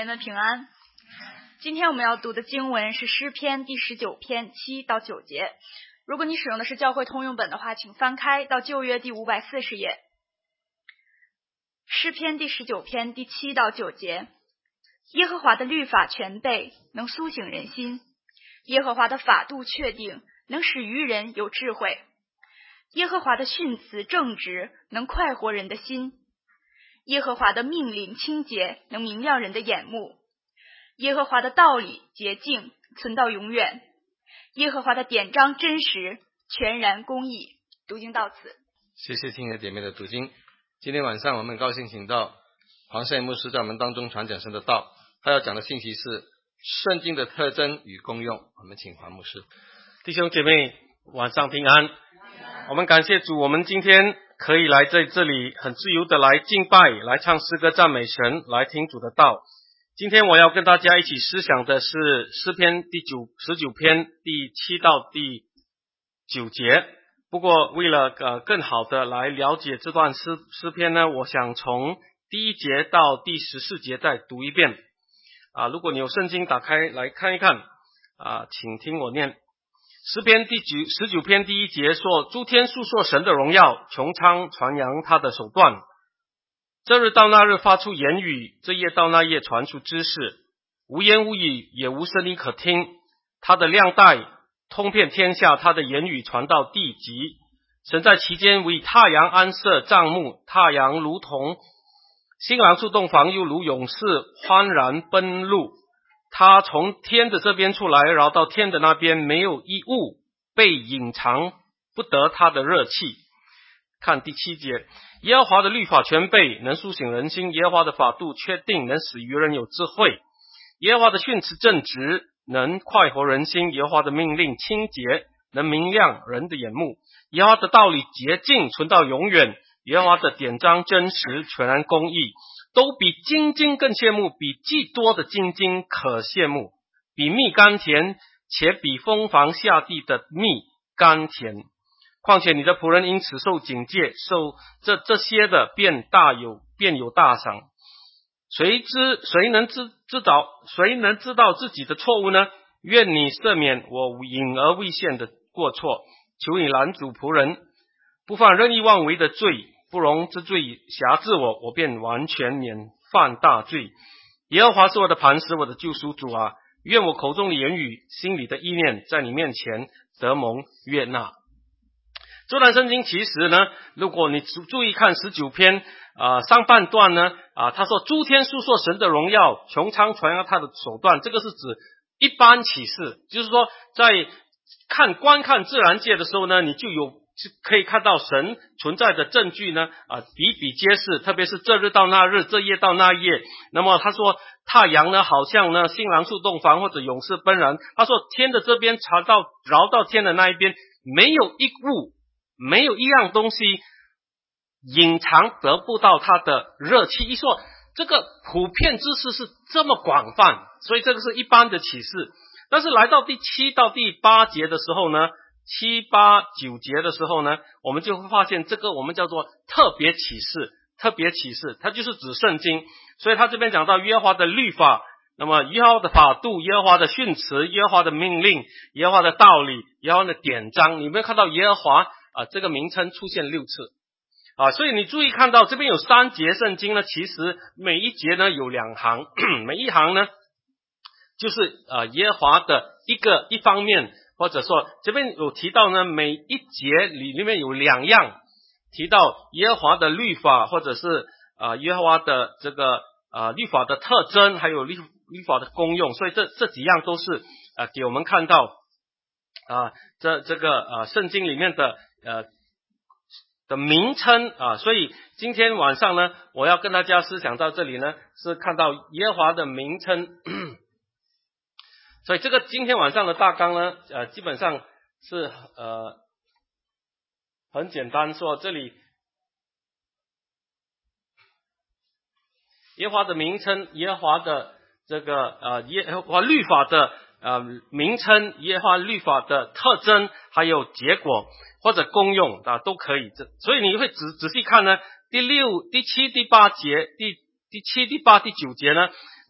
人们平安。今天我们要读的经文是诗篇第19篇7到9节。如果你使用的是教会通用本的话，请翻开到旧约第540页。诗篇第19篇第7到9节。耶和华的律法全备，能苏醒人心；耶和华的法度确定，能使愚人有智慧；耶和华的训词正直，能快活人的心；耶和华的命令清洁，能明亮人的眼目；耶和华的道理洁净，存到永远；耶和华的典章真实，全然公义。读经到此。 谢谢亲爱的姐妹的读经。今天晚上我们很高兴请到黄胜牧师在我们当中传讲神的道，他要讲的信息是圣经的特征与功用。我们请黄牧师。 弟兄姐妹晚上平安。我们感谢主，我们今天可以来在这里很自由的来敬拜，来唱诗歌赞美神，来听主的道。今天我要跟大家一起思想的是诗篇19篇第7到第9节。不过为了更好的来了解这段诗篇呢，我想从第1节到第14节再读一遍。如果你有圣经打开来看一看，请听我念。诗篇第19篇第1节说：诸天述说神的荣耀，穹苍传扬他的手段。这日到那日发出言语，这夜到那夜传出知识。无言无语，也无声音可听。他的亮带通遍天下，他的言语传到地极。神在其间为太阳安设帐幕，太阳如同新郎出洞房，又如勇士欢然奔路。他从天的这边出来，绕到天的那边，没有一物被隐藏不得他的热气。看第7节，耶和华的律法全备，能苏醒人心；耶和华的法度确定，能使愚人有智慧；耶和华的训词正直，能快活人心；耶和华的命令清洁，能明亮人的眼目；耶和华的道理洁净，存到永远；耶和华的典章真实，全然公义。都比精金更羡慕，比既多的精金可羡慕，比蜜甘甜，且比蜂房下地的蜜甘甜。况且你的仆人因此受警戒，受这些的便有大赏。谁能知道自己的错误呢？愿你赦免我隐而未现的过错，求你拦阻仆人，不犯任意妄为的罪，不容之罪辖制我便完全免犯大罪。耶和华是我的磐石，我的救赎主啊！愿我口中的言语，心里的意念，在你面前得蒙悦纳。这段圣经其实呢，如果你注意看19篇上半段呢，他说诸天述说神的荣耀，穹苍传扬他的手段。这个是指一般启示，就是说在观看自然界的时候呢，你就可以看到神存在的证据呢，比比皆是。特别是这日到那日，这夜到那夜。那么他说太阳呢，好像呢新郎出洞房，或者勇士奔然。他说天的这边绕到天的那一边，没有一物，没有一样东西隐藏得不到他的热气。一说这个普遍知识是这么广泛，所以这个是一般的启示。但是来到第7到第8节的时候呢，7、8、9节的时候呢，我们就会发现这个我们叫做特别启示。它就是指圣经。所以他这边讲到耶和华的律法，那么耶和华的法度，耶和华的训词，耶和华的命令，耶和华的道理，耶和华的典章。你有没有看到耶和华这个名称出现6次所以你注意看到这边有3节圣经呢，其实每一节呢有2行每一行呢就是耶和华的一方面，或者说这边有提到呢，每一节里面有2样提到耶和华的律法，或者是耶和华的这个律法的特征，还有律法的功用。所以这几样都是给我们看到这个圣经里面的名称所以今天晚上呢，我要跟大家思想到这里呢，是看到耶和华的名称所以这个今天晚上的大纲呢基本上是很简单，说这里耶和华的名称，耶和华的这个耶和华律法的名称，耶和华律法的特征，还有结果或者功用都可以。所以你会仔细看呢，第6、第7、第8节，第7、第8、第9节呢，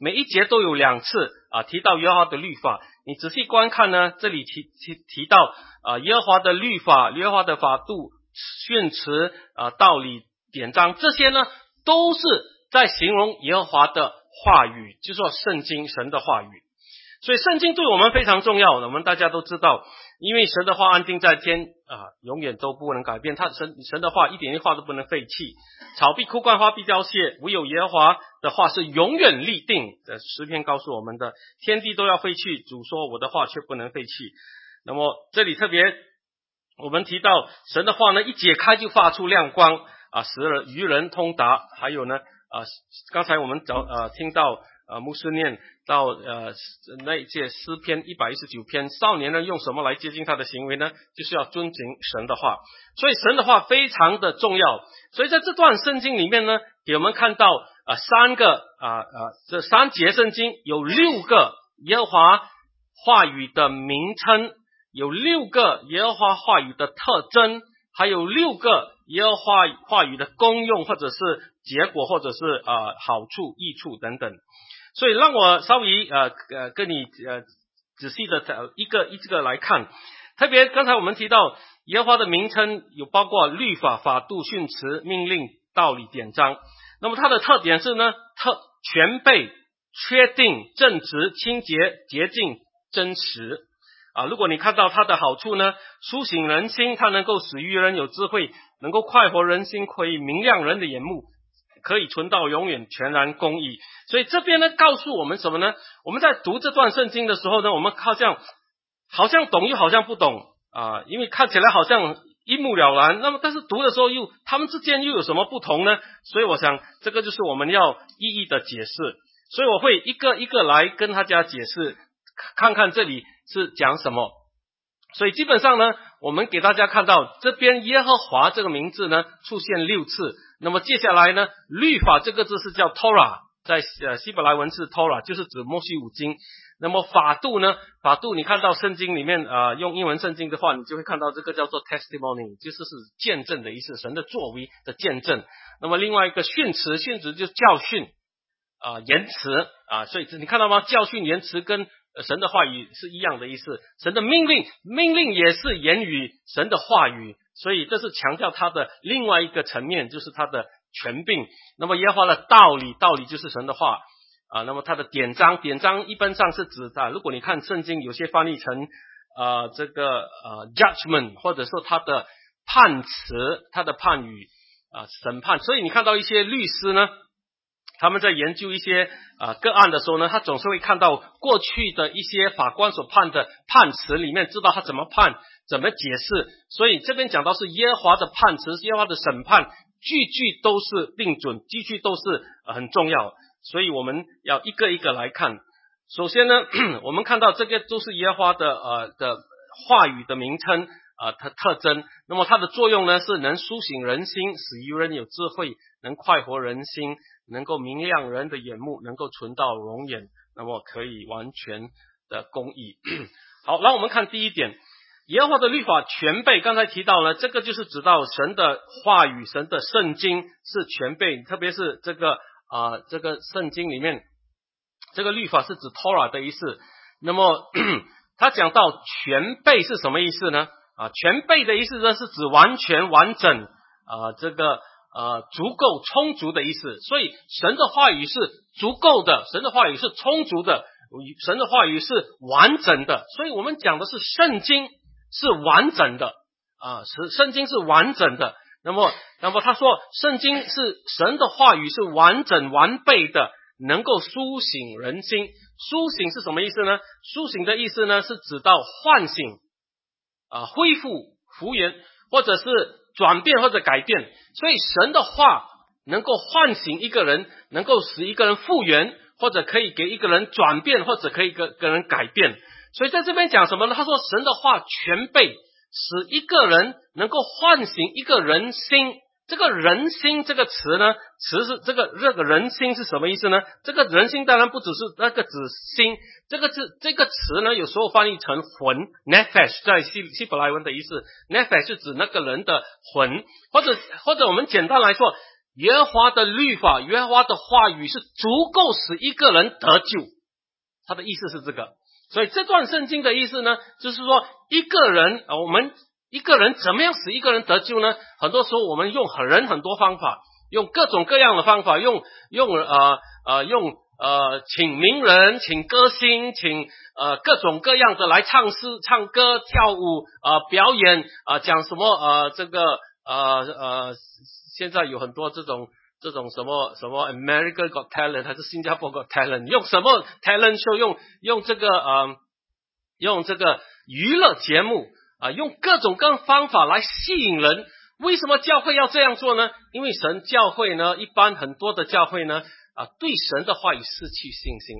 每一节都有2次提到耶和华的律法。你仔细观看呢，这里提到耶和华的律法、耶和华的法度、训词道理、典章，这些呢都是在形容耶和华的话语，就是说圣经神的话语。所以圣经对我们非常重要，我们大家都知道，因为神的话安定在天永远都不能改变，神的话一点一话都不能废弃。草必枯干，花必凋谢，唯有耶和华的话是永远立定。诗篇告诉我们的，天地都要废去，主说我的话却不能废弃。那么这里特别我们提到神的话呢，一解开就发出亮光使愚人通达。还有呢刚才我们听到牧师念到那一节诗篇119篇，少年人用什么来接近他的行为呢？就是要遵行神的话。所以神的话非常的重要。所以在这段圣经里面呢，给我们看到这3节圣经有6个耶和华话语的名称，有6个耶和华话语的特征，还有6个耶和华话语的功用，或者是结果，或者是好处、益处等等。所以让我稍微跟你仔细的一个来看。特别刚才我们提到耶和华的名称有包括律法、法度、训词、命令、道理、典章。那么它的特点是呢，全备、确定、正直、清洁、洁净、真实如果你看到它的好处呢，苏醒人心，它能够使愚人有智慧，能够快活人心，可以明亮人的眼目，可以存到永远，全然公义。所以这边呢告诉我们什么呢？我们在读这段圣经的时候呢，我们好像懂又好像不懂因为看起来好像一目了然，那么但是读的时候他们之间又有什么不同呢？所以我想这个就是我们要一一的解释。所以我会一个一个来跟大家解释，看看这里是讲什么。所以基本上呢，我们给大家看到这边耶和华这个名字呢出现6次。那么接下来呢，律法这个字是叫 Torah， 在希伯来文是 Torah， 就是指摩西五经。那么法度呢，法度你看到圣经里面用英文圣经的话，你就会看到这个叫做 testimony， 就是见证的意思，神的作为的见证。那么另外一个训词就是教训言辞所以你看到吗？教训言辞跟神的话语是一样的意思。神的命令也是言语，神的话语，所以这是强调它的另外一个层面，就是它的权柄。那么耶和华的道理就是神的话那么它的典章一般上是指如果你看圣经有些翻译成这个judgment， 或者说它的判词，它的判语审判。所以你看到一些律师呢，他们在研究一些个案的时候呢，他总是会看到过去的一些法官所判的判词里面，知道他怎么判，怎么解释。所以这边讲到是耶和华的判词，耶和华的审判，句句都是定准，句句都是很重要。所以我们要一个一个来看。首先呢，我们看到这个都是耶和华的话语的名称特征。那么它的作用呢，是能苏醒人心，使愚人有智慧，能快活人心，能够明亮人的眼目，能够存到永远，那么可以完全的公义。好，那我们看第一点，耶和华的律法全备。刚才提到了，这个就是指到神的话语，神的圣经是全备，特别是这个圣经里面，这个律法是指 Torah 的意思。那么他讲到全备是什么意思呢？全备的意思呢，是指完全完整足够充足的意思。所以神的话语是足够的，神的话语是充足的，神的话语是完整的。所以我们讲的是圣经是完整的圣经是完整的。那么他说圣经是神的话语是完整完备的，能够苏醒人心。苏醒是什么意思呢？苏醒的意思呢，是指到唤醒恢复复原，或者是转变或者改变。所以神的话能够唤醒一个人，能够使一个人复原，或者可以给一个人转变，或者可以给人改变。所以在这边讲什么呢？他说神的话全备，使一个人能够唤醒一个人心。这个人心这个词呢，是这个人心是什么意思呢？这个人心当然不只是那个指心，这个词呢，有时候翻译成魂 nefesh， 在希伯来文的意思 nefesh 是指那个人的魂，或者我们简单来说， 耶和华的律法，耶和华的话语是足够使一个人得救。他的意思是这个。所以这段圣经的意思呢，就是说一个人怎么样使一个人得救呢？很多时候我们用很多方法，用各种各样的方法，用请名人，请歌星，请各种各样的来唱诗、唱歌、跳舞表演讲什么现在有很多这种什么 America Got Talent 还是新加坡 Got Talent， 用什么 talent show， 用这个娱乐节目用各种各样的方法来吸引人。为什么教会要这样做呢？因为教会呢，一般很多的教会呢对神的话语失去信心。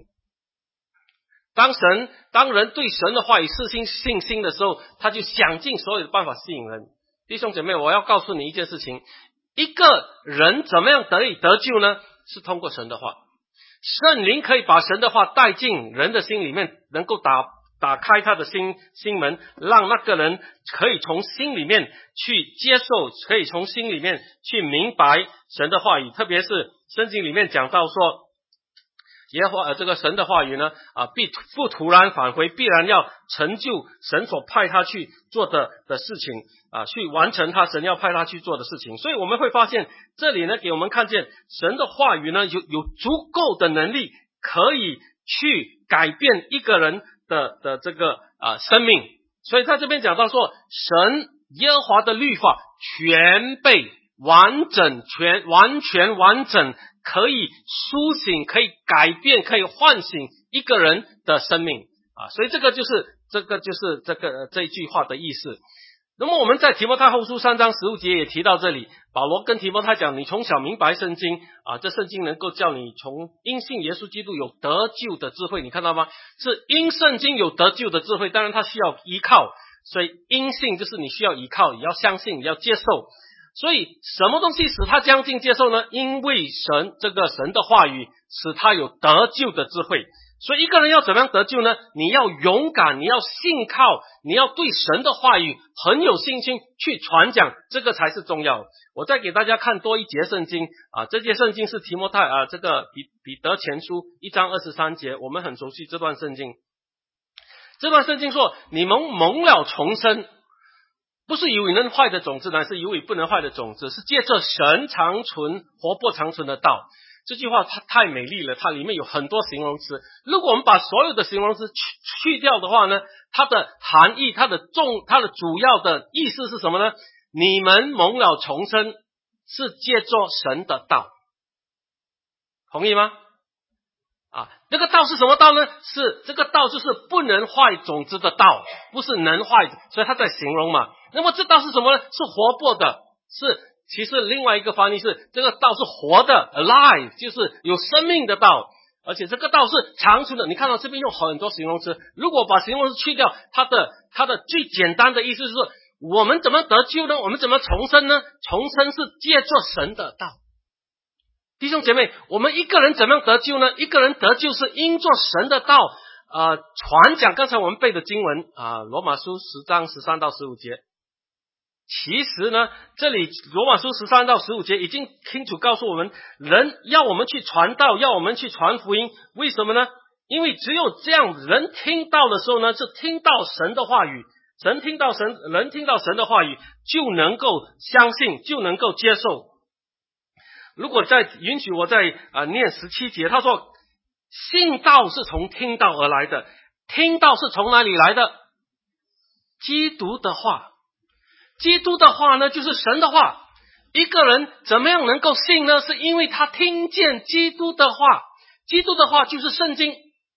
当人对神的话语失去信心的时候，他就想尽所有的办法吸引人。弟兄姐妹，我要告诉你一件事情，一个人怎么样得救呢？是通过神的话。圣灵可以把神的话带进人的心里面，能够打开他的心门，让那个人可以从心里面去接受，可以从心里面去明白神的话语。特别是圣经里面讲到说，耶和华这个神的话语呢不突然返回，必然要成就神所派他去做的事情去完成神要派他去做的事情。所以我们会发现这里呢，给我们看见神的话语呢有足够的能力可以去改变一个人的这个生命。所以在这边讲到说，神耶和华的律法全备完整，完全完整，可以苏醒，可以改变，可以唤醒一个人的生命所以这就是这一句话的意思。那么我们在提摩太后书3章15节也提到这里，保罗跟提摩太讲，你从小明白圣经这圣经能够叫你从因信耶稣基督有得救的智慧。你看到吗？是因圣经有得救的智慧，当然它需要依靠，所以因信就是你需要依靠，也要相信，也要接受。所以什么东西使他将近接受呢？因为神的话语使他有得救的智慧。所以一个人要怎么样得救呢？你要勇敢，你要信靠，你要对神的话语很有信心去传讲，这个才是重要。我再给大家看多一节圣经这节圣经是提摩太这个彼得前书1章23节，我们很熟悉这段圣经。这段圣经说，你们蒙了重生，不是有能坏的种子，乃是有不能坏的种子，是借着神长存活泼长存的道。这句话它太美丽了，它里面有很多形容词。如果我们把所有的形容词去掉的话呢，它的含义，它的主要的意思是什么呢？你们蒙了重生，是借着神的道，同意吗？这个道是什么道呢？是这个道就是不能坏种子的道，不是能坏，所以他在形容嘛。那么这道是什么呢？是活泼的，其实另外一个翻译是这个道是活的 alive， 就是有生命的道，而且这个道是长存的。你看到这边用很多形容词，如果把形容词去掉，它的最简单的意思是说，我们怎么得救呢？我们怎么重生呢？重生是借着神的道。弟兄姐妹，我们一个人怎么样得救呢？一个人得救是因着神的道传讲刚才我们背的经文罗马书10章13到15节。其实呢，这里罗马书13到15节已经清楚告诉我们，人要我们去传道，要我们去传福音。为什么呢？因为只有这样，人听到的时候呢，是听到神的话语，人听到神的话语，就能够相信，就能够接受。如果允许我再念17节，他说信道是从听道而来的，听道是从哪里来的？基督的话。基督的话呢，就是神的话。一个人怎么样能够信呢？是因为他听见基督的话，基督的话就是圣经。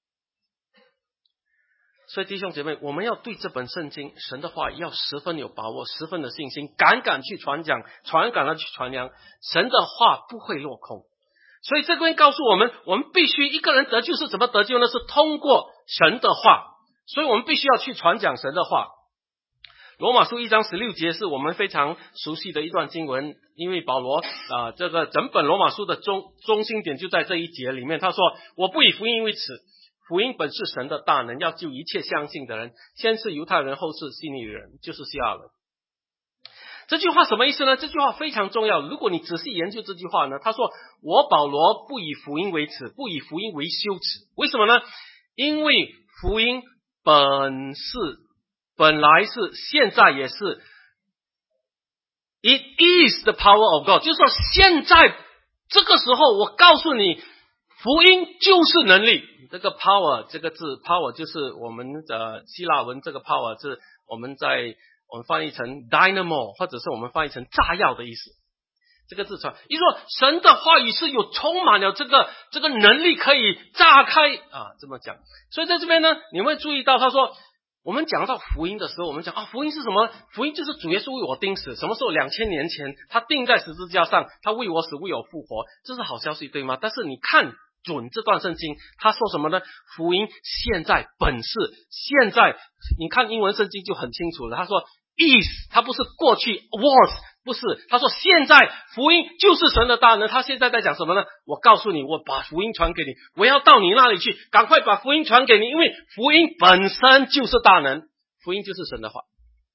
所以弟兄姐妹，我们要对这本圣经神的话要十分有把握，十分的信心，敢去传讲，敢去传扬，神的话不会落空。所以这边告诉我们，我们必须一个人得救是怎么得救呢？是通过神的话。所以我们必须要去传讲神的话。罗马书1章16节是我们非常熟悉的一段经文，因为保罗这个整本罗马书的中心点就在这一节里面。他说，我不以福音为耻，福音本是神的大能，要救一切相信的人，先是犹太人，后是希利人，就是希腊人。 这句话什么意思呢？这句话非常重要。如果你仔细研究这句话呢，他说我保罗不以福音为耻，不以福音为羞耻。为什么呢？因为福音本来是，现在也是 It is the power of God， 就是说现在这个时候我告诉你，福音就是能力。这个 power 这个字 power 就是我们的希腊文，这个 power 是我们翻译成 dynamo， 或者是我们翻译成炸药的意思。这个字传，意思说神的话语是有充满了这个能力可以炸开啊，这么讲。所以在这边呢，你会注意到他说，我们讲到福音的时候，我们讲福音是什么？福音就是主耶稣为我钉死，什么时候2000年前他钉在十字架上，他为我死为我复活，这是好消息对吗？但是你看准这段圣经，他说什么呢？福音现在本是，现在你看英文圣经就很清楚了，他说 is， 他不是过去 was， 不是，他说现在福音就是神的大能。他现在在讲什么呢？我告诉你，我把福音传给你，我要到你那里去，赶快把福音传给你，因为福音本身就是大能，福音就是神的话。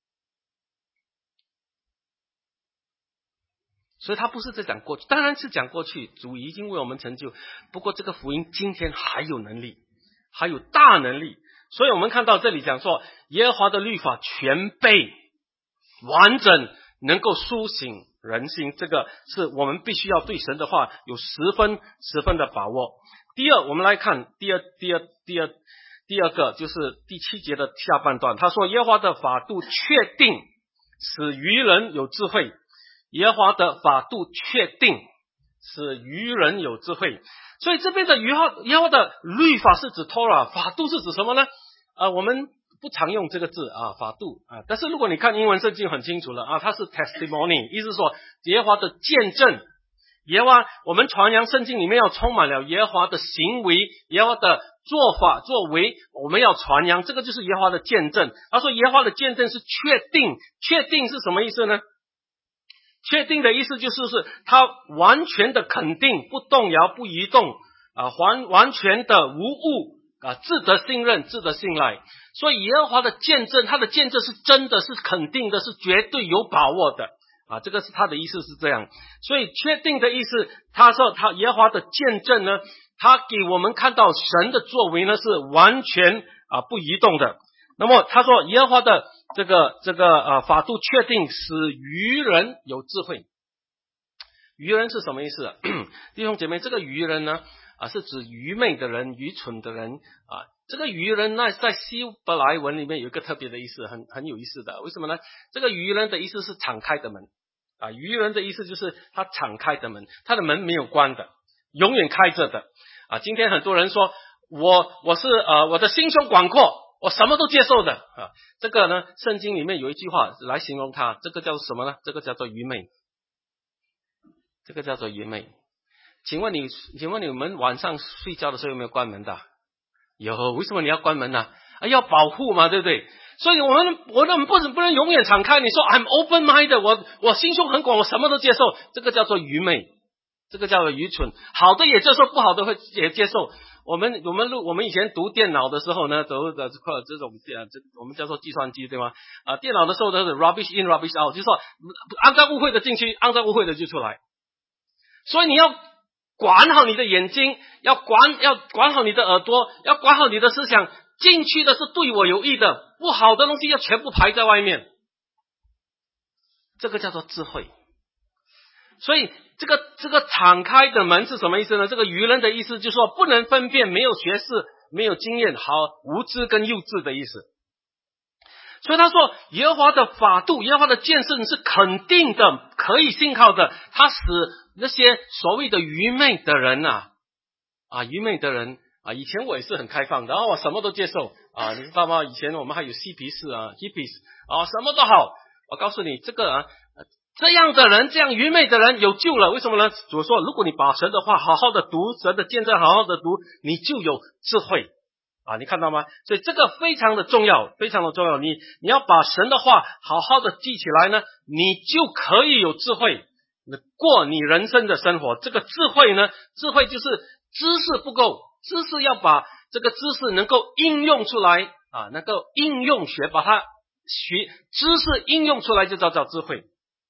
所以他不是在讲过去，当然是讲过去，主已经为我们成就，不过这个福音今天还有能力，还有大能力。所以我们看到这里讲说，耶和华的律法全备完整，能够苏醒人心，这个是我们必须要对神的话有十分的把握。第二，我们来看第二个，就是第7节的下半段，他说耶和华的法度确定，使愚人有智慧。耶和华的法度确定，使愚人有智慧。所以这边的耶和华的律法是指 Torah， 法度是指什么呢？我们不常用这个字法度但是如果你看英文圣经很清楚了它是 testimony， 意思说耶和华的见证。耶和华，我们传扬圣经里面要充满了耶和华的行为，耶和华的做法作为，我们要传扬，这个就是耶和华的见证。他说耶和华的见证是确定，确定是什么意思呢？确定的意思就是他完全的肯定，不动摇，不移动完全的无误值得信任，值得信赖。所以耶和华的见证，他的见证是真的，是肯定的，是绝对有把握的这个是他的意思是这样。所以确定的意思，他说他耶和华的见证呢，他给我们看到神的作为呢是完全不移动的。那么他说耶和华的这个法度确定，使愚人有智慧。愚人是什么意思弟兄姐妹，这个愚人呢是指愚昧的人，愚蠢的人这个愚人呢，在希伯来文里面有一个特别的意思，很有意思的。为什么呢？这个愚人的意思是敞开的门愚人的意思就是他敞开的门，他的门没有关的，永远开着的今天很多人说我是我的心胸广阔，我什么都接受的这个呢，圣经里面有一句话来形容他，这个叫什么呢？这个叫做愚昧，这个叫做愚昧。请问你们晚上睡觉的时候有没有关门的？有，为什么你要关门呢？要保护嘛，对不对？所以我们不能永远敞开。你说 I'm open minded， 我心胸很广，我什么都接受，这个叫做愚昧，这个叫做愚蠢。好的也接受，不好的也接受。我们以前读电脑的时候呢，都的这种我们叫做计算机对吗？电脑的时候都是 rubbish in rubbish out， 就是说肮脏污秽的进去，肮脏污秽的就出来。所以你要管好你的眼睛，要管好你的耳朵，要管好你的思想，进去的是对我有益的，不好的东西要全部排在外面。这个叫做智慧。所以这个敞开的门是什么意思呢？这个愚人的意思就是说不能分辨，没有学识，没有经验，无知跟幼稚的意思。所以他说耶和华的法度，耶和华的见证是肯定的，可以信靠的，他使那些所谓的愚昧的人愚昧的人以前我也是很开放的我什么都接受你知道吗？以前我们还有嬉皮士hippies什么都好。我告诉你这样的人，这样愚昧的人有救了。为什么呢？主说如果你把神的话好好的读，神的见证好好的读，你就有智慧你看到吗？所以这个非常的重要，非常的重要。你要把神的话好好的记起来呢，你就可以有智慧过你人生的生活。这个智慧呢，智慧就是知识不够，知识要把这个知识能够应用出来能够应用把它知识应用出来就叫智慧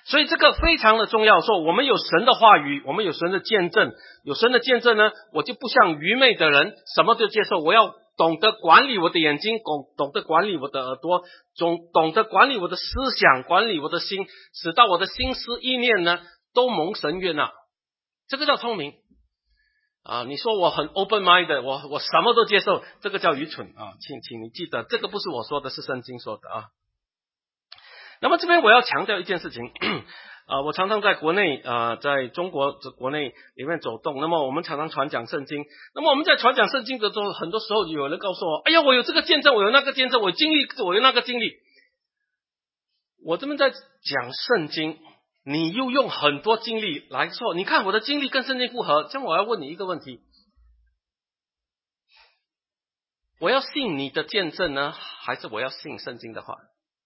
所以这个非常的重要，说我们有神的话语，我们有神的见证，有神的见证呢，我就不像愚昧的人什么都接受，我要懂得管理我的眼睛，懂得管理我的耳朵，懂得管理我的思想，管理我的心，使到我的心思意念呢都蒙神悦纳，这个叫聪明啊！你说我很 open minded， 我什么都接受，这个叫愚蠢啊！请你记得，这个不是我说的，是圣经说的啊。那么这边我要强调一件事情我常常在国内在中国国内里面走动，那么我们常常传讲圣经，那么我们在传讲圣经的时候，很多时候有人告诉我，哎呀，我有这个见证，我有那个见证，我有经历，我有那个经历。我这边在讲圣经，你又用很多经历来说，你看我的经历跟圣经不合，这样我要问你一个问题，我要信你的见证呢，还是我要信圣经的话？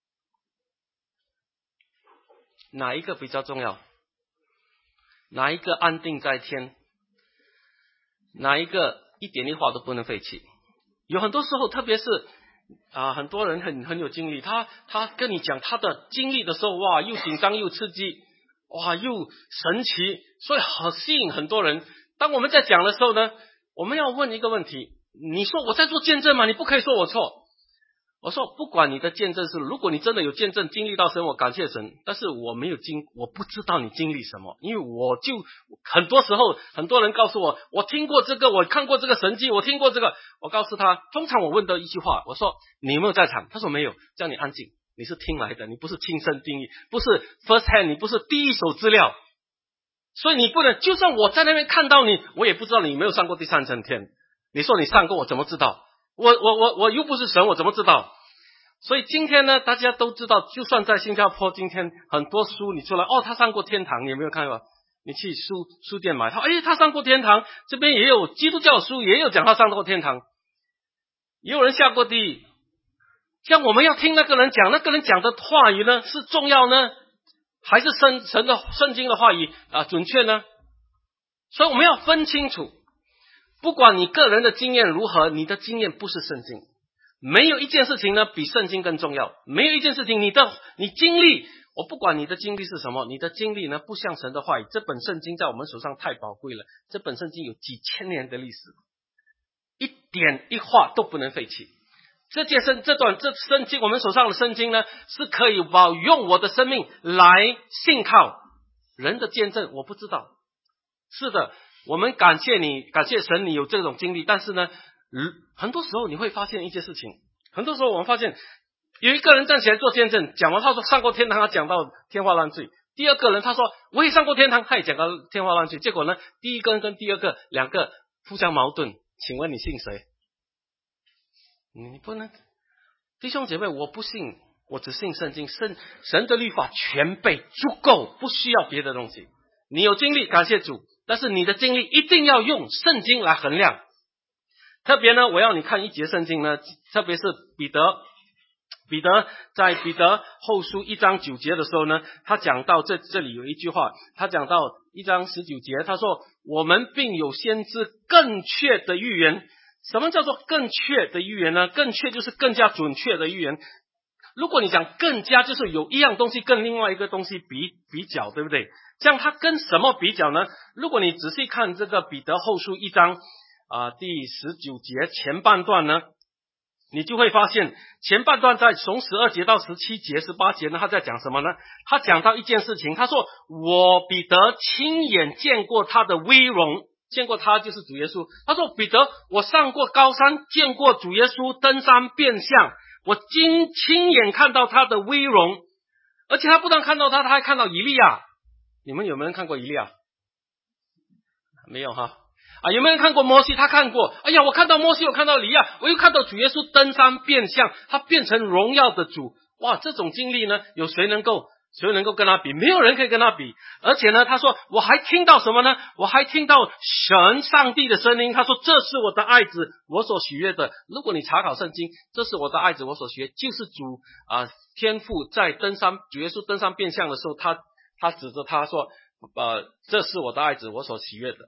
哪一个比较重要？哪一个安定在天？哪一个一点一划都不能废弃？有很多时候，特别是很多人很有经历，他跟你讲他的经历的时候，哇，又紧张又刺激，哇，又神奇，所以很吸引很多人。当我们在讲的时候呢，我们要问一个问题，你说我在做见证吗？你不可以说我错。我说不管你的见证是，如果你真的有见证经历到神，我感谢神，但是我不知道你经历什么，因为很多时候很多人告诉我，我听过这个，我看过这个神迹，我听过这个，我告诉他，通常我问到一句话，我说你有没有在场？他说没有，叫你安静，你是听来的，你不是亲身经历，不是 first hand， 你不是第一手资料，所以你不能，就算我在那边看到你，我也不知道你有没有上过第三层天，你说你上过，我怎么知道？我又不是神，我怎么知道？所以今天呢，大家都知道，就算在新加坡，今天很多书你出来，他上过天堂，你有没有看过？你去书店买，他上过天堂，这边也有基督教书，也有讲他上过天堂，也有人下过地狱。像我们要听那个人讲，那个人讲的话语呢，是重要呢，还是神的圣经的话语准确呢？所以我们要分清楚。不管你个人的经验如何，你的经验不是圣经。没有一件事情呢比圣经更重要。没有一件事情你经历，我不管你的经历是什么，你的经历呢不像神的话语。这本圣经在我们手上太宝贵了，这本圣经有几千年的历史，一点一画都不能废弃。这圣经，我们手上的圣经呢，是可以用我的生命来信靠。人的见证我不知道，是的，我们感谢神你有这种经历，但是呢很多时候你会发现一件事情，很多时候我们发现有一个人站起来做见证，讲完他说上过天堂，他讲到天花乱坠，第二个人他说我也上过天堂，他也讲到天花乱坠，结果呢第一个跟第二个两个互相矛盾，请问你信谁？你不能，弟兄姐妹，我不信，我只信圣经，神的律法全备足够，不需要别的东西。你有经历感谢主，但是你的经历一定要用圣经来衡量。特别呢，我要你看一节圣经呢，特别是彼得在彼得后书1章9节的时候呢，他讲到这里有一句话，他讲到1章19节，他说我们并有先知更确的预言。什么叫做更确的预言呢？更确就是更加准确的预言。如果你讲更加，就是有一样东西跟另外一个东西比较，对不对？这样它跟什么比较呢？如果你仔细看这个彼得后书1章第19节前半段呢，你就会发现前半段在从12节到17节18节呢，他在讲什么呢？他讲到一件事情，他说我彼得亲眼见过他的威荣，见过他就是主耶稣。他说彼得，我上过高山，见过主耶稣登山变相，我亲眼看到他的威荣，而且他不但看到他还看到以利亚。你们有没有人看过以利亚？没有哈。有没有人看过摩西？他看过。哎呀，我看到摩西，我看到以利亚，我又看到主耶稣登山变相，他变成荣耀的主。哇，这种经历呢，有谁能够跟他比？没有人可以跟他比。而且呢，他说我还听到什么呢？我还听到神上帝的声音，他说这是我的爱子，我所喜悦的。如果你查考圣经，这是我的爱子，我所喜悦，就是主天父在主耶稣登山变相的时候，他指着他说这是我的爱子，我所喜悦的。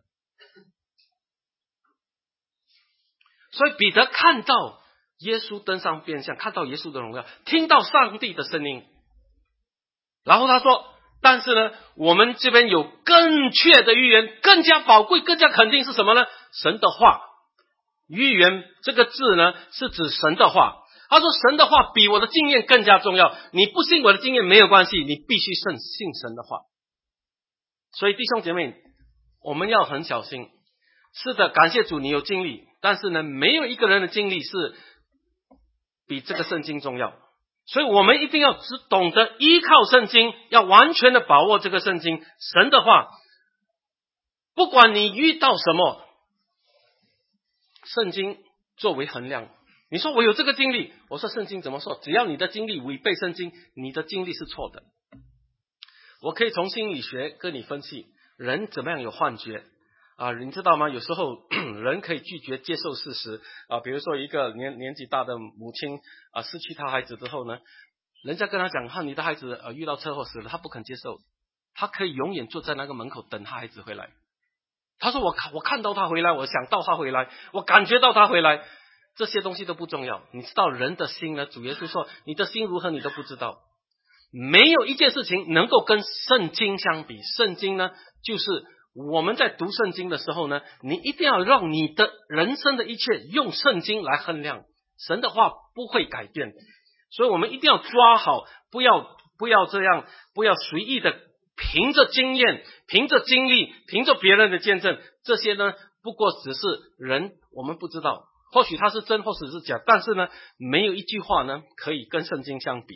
所以彼得看到耶稣登上变相，看到耶稣的荣耀，听到上帝的声音，然后他说但是呢，我们这边有更确的预言，更加宝贵，更加肯定是什么呢？神的话。预言这个字呢，是指神的话。他说神的话比我的经验更加重要，你不信我的经验没有关系，你必须信神的话。所以弟兄姐妹，我们要很小心。是的，感谢主你有经历，但是呢，没有一个人的经历是比这个圣经重要。所以我们一定要只懂得依靠圣经，要完全的把握这个圣经，神的话。不管你遇到什么，圣经作为衡量。你说我有这个经历，我说圣经怎么说？只要你的经历违背圣经，你的经历是错的。我可以从心理学跟你分析人怎么样有幻觉你知道吗？有时候人可以拒绝接受事实比如说一个年纪大的母亲失去他孩子之后呢，人家跟他讲你的孩子遇到车祸死了，他不肯接受，他可以永远坐在那个门口等他孩子回来。他说我看到他回来，我想到他回来，我感觉到他回来，这些东西都不重要。你知道人的心呢，主耶稣说你的心如何你都不知道。没有一件事情能够跟圣经相比。圣经呢，就是我们在读圣经的时候呢，你一定要让你的人生的一切用圣经来衡量。神的话不会改变，所以我们一定要抓好，不要这样，不要随意的凭着经验，凭着经历，凭着别人的见证，这些呢不过只是人，我们不知道，或许它是真或许是假，但是呢没有一句话呢可以跟圣经相比。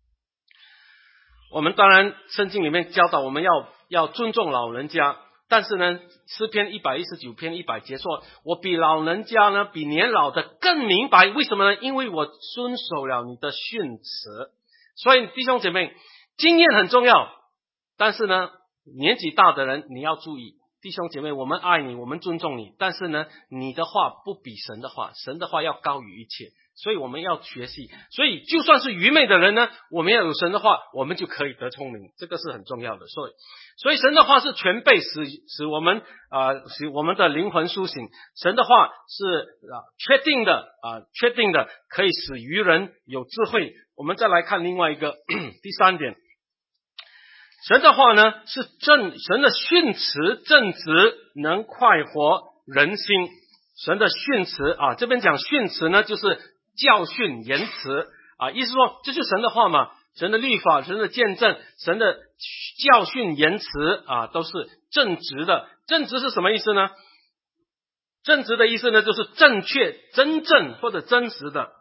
我们当然圣经里面教导我们要尊重老人家，但是呢诗篇119篇100节说，我比老人家呢比年老的更明白，为什么呢？因为我遵守了你的训词。所以弟兄姐妹，经验很重要，但是呢年纪大的人你要注意，弟兄姐妹，我们爱你，我们尊重你，但是呢你的话不比神的话，神的话要高于一切，所以我们要学习。所以就算是愚昧的人呢，我们要有神的话，我们就可以得聪明，这个是很重要的。所以神的话是全备，使我们的灵魂苏醒。神的话是确定的可以使愚人有智慧。我们再来看另外一个第三点，神的话呢是神的训词正直，能快活人心。神的训词这边讲训词呢就是教训言辞意思说这就是神的话嘛，神的律法，神的见证，神的教训言辞都是正直的。正直是什么意思呢？正直的意思呢就是正确、真正或者真实的。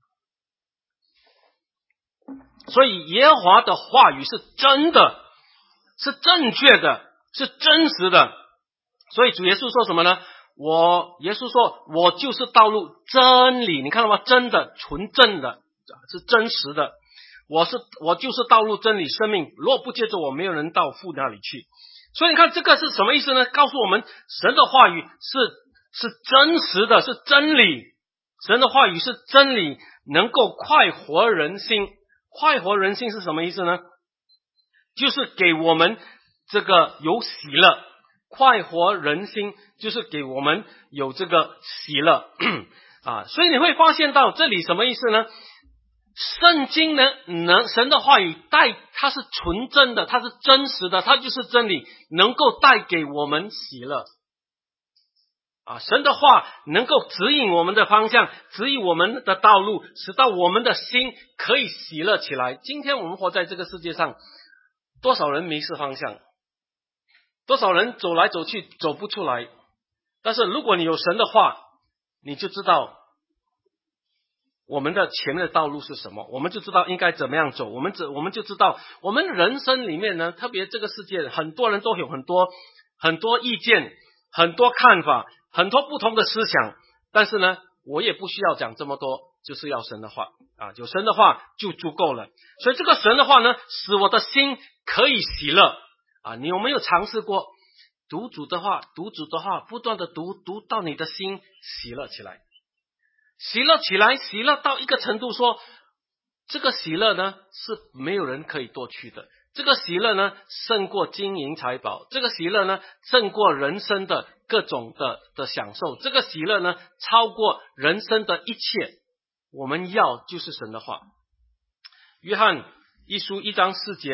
所以耶和华的话语是真的，是正确的，是真实的。所以主耶稣说什么呢？耶稣说我就是道路真理，你看到吗？真的，纯正的，是真实的。我就是道路真理生命，若不借着我，没有人到父那里去。所以你看这个是什么意思呢？告诉我们神的话语是真实的，是真理。神的话语是真理，能够快活人心。快活人心是什么意思呢？就是给我们这个有喜乐。快活人心就是给我们有这个喜乐所以你会发现到这里什么意思呢？圣经呢神的话语它是纯真的，它是真实的，它就是真理，能够带给我们喜乐神的话能够指引我们的方向，指引我们的道路，使到我们的心可以喜乐起来。今天我们活在这个世界上，多少人迷失方向，多少人走来走去走不出来。但是如果你有神的话，你就知道我们的前面的道路是什么，我们就知道应该怎么样走。我们就知道我们人生里面呢，特别这个世界很多人都有很多意见，很多看法，很多不同的思想。但是呢我也不需要讲这么多，就是要神的话有神的话就足够了。所以这个神的话呢使我的心可以喜乐你有没有尝试过读主的话，不断的读到你的心喜乐起来，喜乐到一个程度，说这个喜乐呢是没有人可以夺去的。这个喜乐呢胜过金银财宝，这个喜乐呢胜过人生的各种的享受，这个喜乐呢超过人生的一切。我们要就是神的话。约翰一书1章4节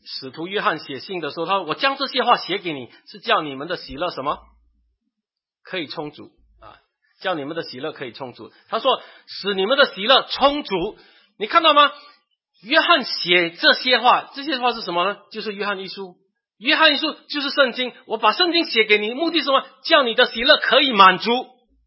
使徒约翰写信的时候，他说我将这些话写给你，是叫你们的喜乐什么可以充足啊，叫你们的喜乐可以充足。他说使你们的喜乐充足，你看到吗？约翰写这些话，这些话是什么呢？就是约翰一书。约翰一书就是圣经，我把圣经写给你，目的是什么？叫你的喜乐可以满足。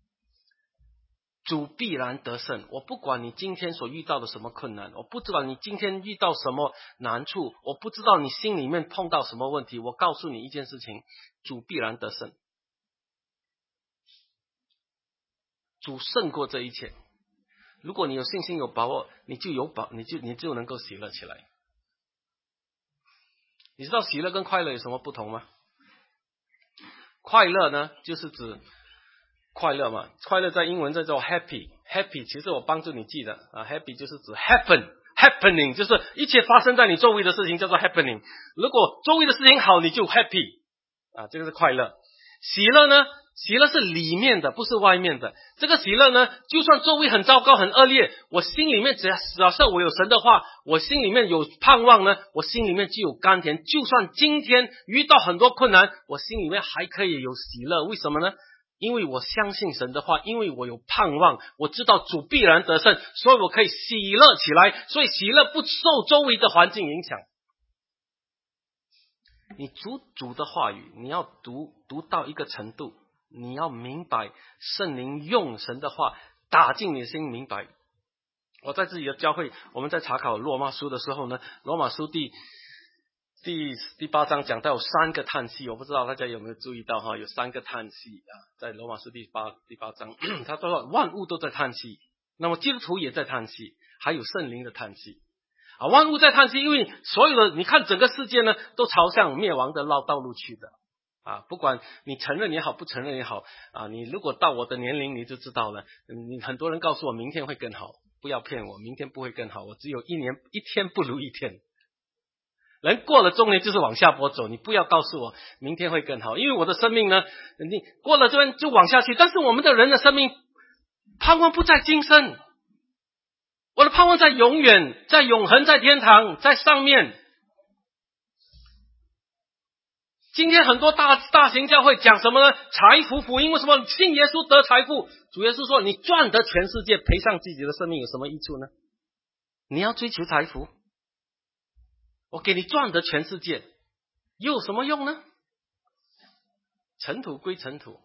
主必然得胜。我不管你今天所遇到的什么困难，我不知道你今天遇到什么难处，我不知道你心里面碰到什么问题，我告诉你一件事情，主必然得胜。主胜过这一切。如果你有信心有把握，你就能够喜乐起来。你知道喜乐跟快乐有什么不同吗？快乐呢，就是指快乐嘛，快乐在英文叫做 happy。happy 其实我帮助你记得啊 ，happy 就是指 happening， 就是一切发生在你周围的事情叫做 happening。如果周围的事情好，你就 happy 啊，这个是快乐。喜乐呢？喜乐是里面的，不是外面的。这个喜乐呢，就算周围很糟糕、很恶劣，我心里面只要是我有神的话，我心里面有盼望呢，我心里面就有甘甜。就算今天遇到很多困难，我心里面还可以有喜乐。为什么呢？因为我相信神的话，因为我有盼望，我知道主必然得胜，所以我可以喜乐起来。所以喜乐不受周围的环境影响。你读主的话语，你要读到一个程度，你要明白圣灵用神的话打进你的心，明白。我在自己的教会，我们在查考罗马书的时候呢，罗马书第8章讲到有3个叹息，我不知道大家有没有注意到哈，有3个叹息啊，在罗马书第八章，他说万物都在叹息，那么基督徒也在叹息，还有圣灵的叹息啊，万物在叹息，因为所有的你看整个世界呢，都朝向灭亡的道路去的啊，不管你承认也好，不承认也好啊，你如果到我的年龄，你就知道了。你很多人告诉我明天会更好，不要骗我，明天不会更好，我只有一天不如一天。人过了中年就是往下坡走，你不要告诉我明天会更好，因为我的生命呢，你过了这边就往下去。但是我们的人的生命盼望不在今生，我的盼望在永远，在永恒，在天堂，在上面。今天很多大型教会讲什么呢？财富福音，为什么信耶稣得财富？主耶稣说，你赚得全世界，赔上自己的生命有什么益处呢？你要追求财富，我给你赚得全世界，又有什么用呢？尘土归尘土。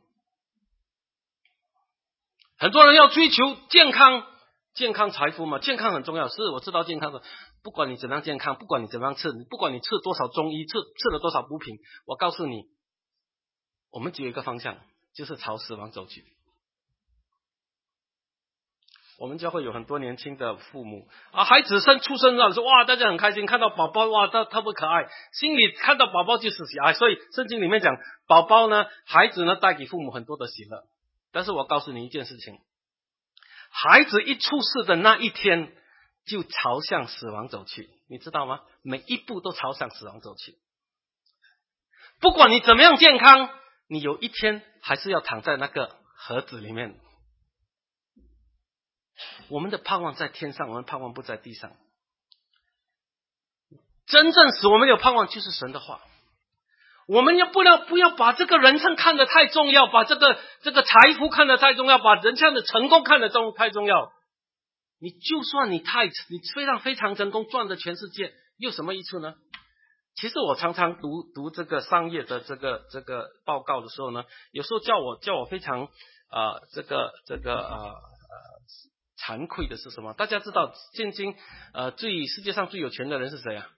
很多人要追求健康财富嘛，健康很重要，是我知道健康的，不管你怎样健康，不管你怎样吃，不管你吃多少中医，吃了多少补品，我告诉你，我们只有一个方向，就是朝死亡走去。我们教会有很多年轻的父母啊，孩子出生了，说哇，大家很开心，看到宝宝哇，他特别可爱，心里看到宝宝就是喜爱，所以圣经里面讲，宝宝呢，孩子呢，带给父母很多的喜乐。但是我告诉你一件事情，孩子一出世的那一天，就朝向死亡走去，你知道吗？每一步都朝向死亡走去。不管你怎么样健康，你有一天还是要躺在那个盒子里面。我们的盼望在天上，我们盼望不在地上。真正使我们有盼望就是神的话。我们不要把这个人生看得太重要，把这个财富看得太重要，把人生的成功看得太重要。你就算你非常成功，赚得全世界，有什么益处呢？其实我常常读这个商业的这个报告的时候呢，有时候叫我非常惭愧的是什么？大家知道现今世界上最有钱的人是谁啊？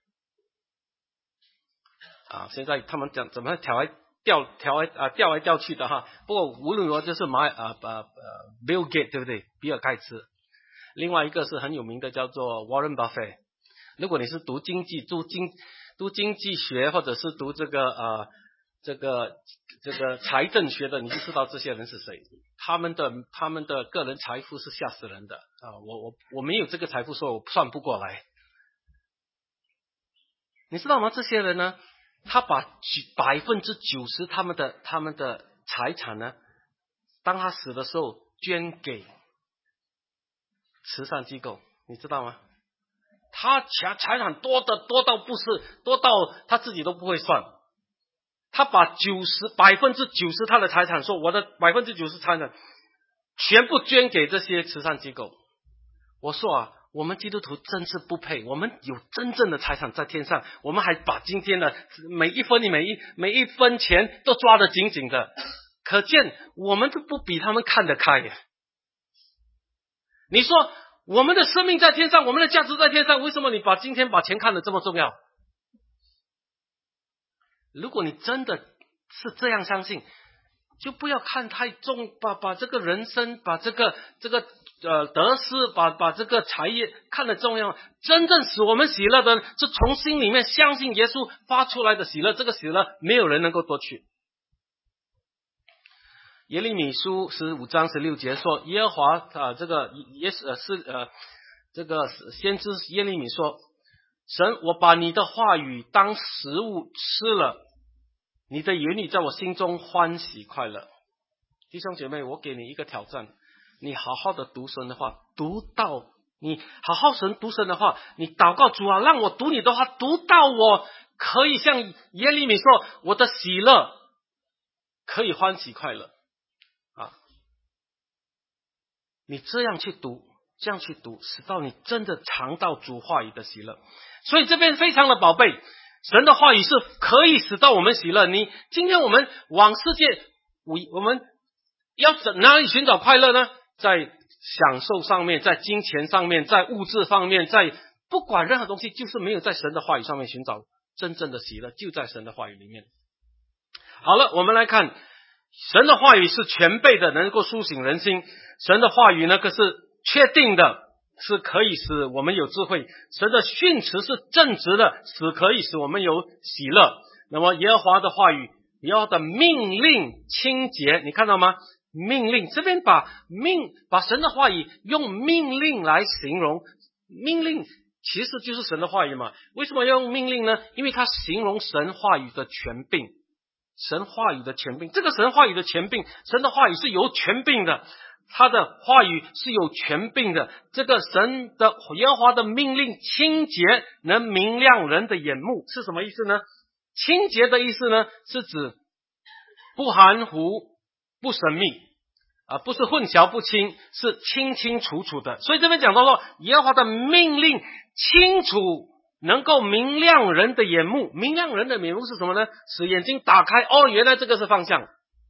现在他们讲怎么调来调去的哈。不过无论如何就是Bill Gates 对不对？比尔盖茨。另外一个是很有名的叫做 Warren Buffett。如果你是读经济学，或者是读这个财政学的，你就知道这些人是谁。他们的个人财富是吓死人的啊！我没有这个财富，所以我算不过来。你知道吗？这些人呢，他把90%他们的财产呢，当他死的时候捐给慈善机构，你知道吗？ 他财产多到不是多到他自己都不会算，他把90%他的财产，说我的90%财产全部捐给这些慈善机构。我说我们基督徒真是不配，我们有真正的财产在天上，我们还把今天的每一分钱都抓得紧紧的，可见我们就不比他们看得开。你说我们的生命在天上，我们的价值在天上，为什么你今天把钱看得这么重要？如果你真的是这样相信，就不要看太重，把这个人生，把这个得失，把这个财业看得重要。真正使我们喜乐的是从心里面相信耶稣发出来的喜乐，这个喜乐没有人能够夺取。耶利米书15章16节说，耶和华这个先知耶利米说，神，我把你的话语当食物吃了，你的言语在我心中欢喜快乐。弟兄姐妹，我给你一个挑战，你好好的读神的话，你好好读神的话，你祷告主啊，让我读你的话，读到我可以像耶利米说，我的喜乐可以欢喜快乐你这样去读，使到你真的尝到主话语的喜乐。所以这边非常的宝贝，神的话语是可以使到我们喜乐。今天我们往世界，我们要哪里寻找快乐呢？在享受上面，在金钱上面，在物质方面，在不管任何东西，就是没有在神的话语上面寻找真正的喜乐，就在神的话语里面。好了，我们来看神的话语是全备的，能够苏醒人心。神的话语呢，可是确定的，是可以使我们有智慧。神的训词是正直的，可以使我们有喜乐。那么耶和华的话语，耶和华的命令清洁，你看到吗？命令，这边把神的话语用命令来形容，命令其实就是神的话语嘛。为什么要用命令呢？因为它形容神话语的权柄。神话语的权柄，这个神话语的权柄，神的话语是有权柄的，他的话语是有权柄的。这个神的耶和华的命令清洁，能明亮人的眼目，是什么意思呢？清洁的意思呢，是指不含糊不神秘不是混淆不清，是清清楚楚的。所以这边讲到说，耶和华的命令清楚，能够明亮人的眼目。明亮人的眼目是什么呢？使眼睛打开，原来这个是方向。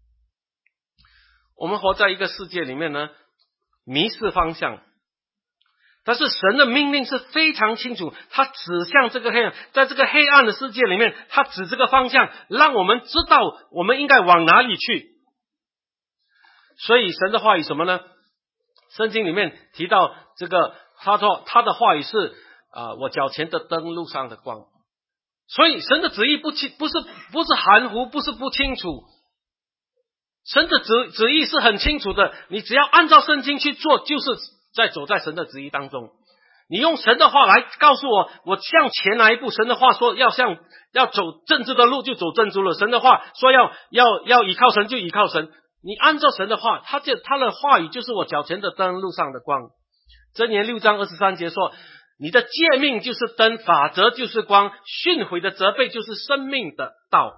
我们活在一个世界里面呢，迷失方向，但是神的命令是非常清楚，他指向这个黑暗，在这个黑暗的世界里面，他指这个方向，让我们知道我们应该往哪里去。所以神的话语什么呢？圣经里面提到这个，他说他的话语是我脚前的灯，路上的光。所以神的旨意不是含糊，不是不清楚，神的旨意是很清楚的。你只要按照圣经去做，就是在走在神的旨意当中。你用神的话来告诉我向前来一步。神的话说要走正直的路，就走正直路。神的话说要依靠神，就依靠神。你按照神的话，他的话语就是我脚前的灯，路上的光。箴言6章23节说，你的诫命就是灯，法则就是光，训诲的责备就是生命的道。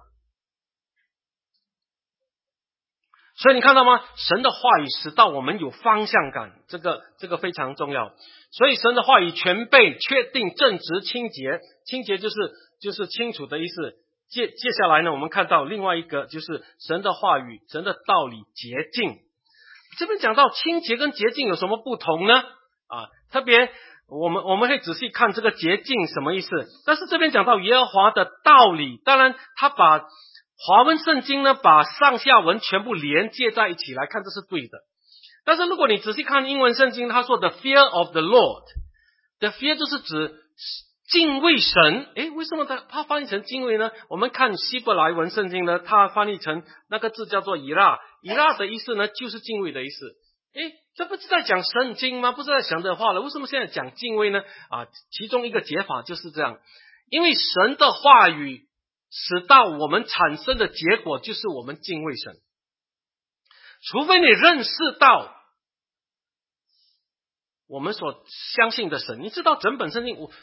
所以你看到吗？神的话语使到我们有方向感，这个非常重要。所以神的话语全备、确定、正直、清洁。清洁就是清楚的意思。接下来呢，我们看到另外一个，就是神的话语、神的道理洁净。这边讲到清洁跟洁净有什么不同呢？特别我们会仔细看这个洁净什么意思。但是这边讲到耶和华的道理，当然他把华文圣经呢，把上下文全部连接在一起来看，这是对的。但是如果你仔细看英文圣经，他说 The fear of the Lord，The fear 就是指敬畏神。为什么他翻译成敬畏呢？我们看希伯来文圣经呢，他翻译成那个字叫做以拉。以拉的意思呢，就是敬畏的意思。这不是在讲圣经吗？不是在讲的话了，为什么现在讲敬畏呢？其中一个解法就是这样，因为神的话语使到我们产生的结果就是我们敬畏神。除非你认识到我们所相信的神，你知道整本圣经，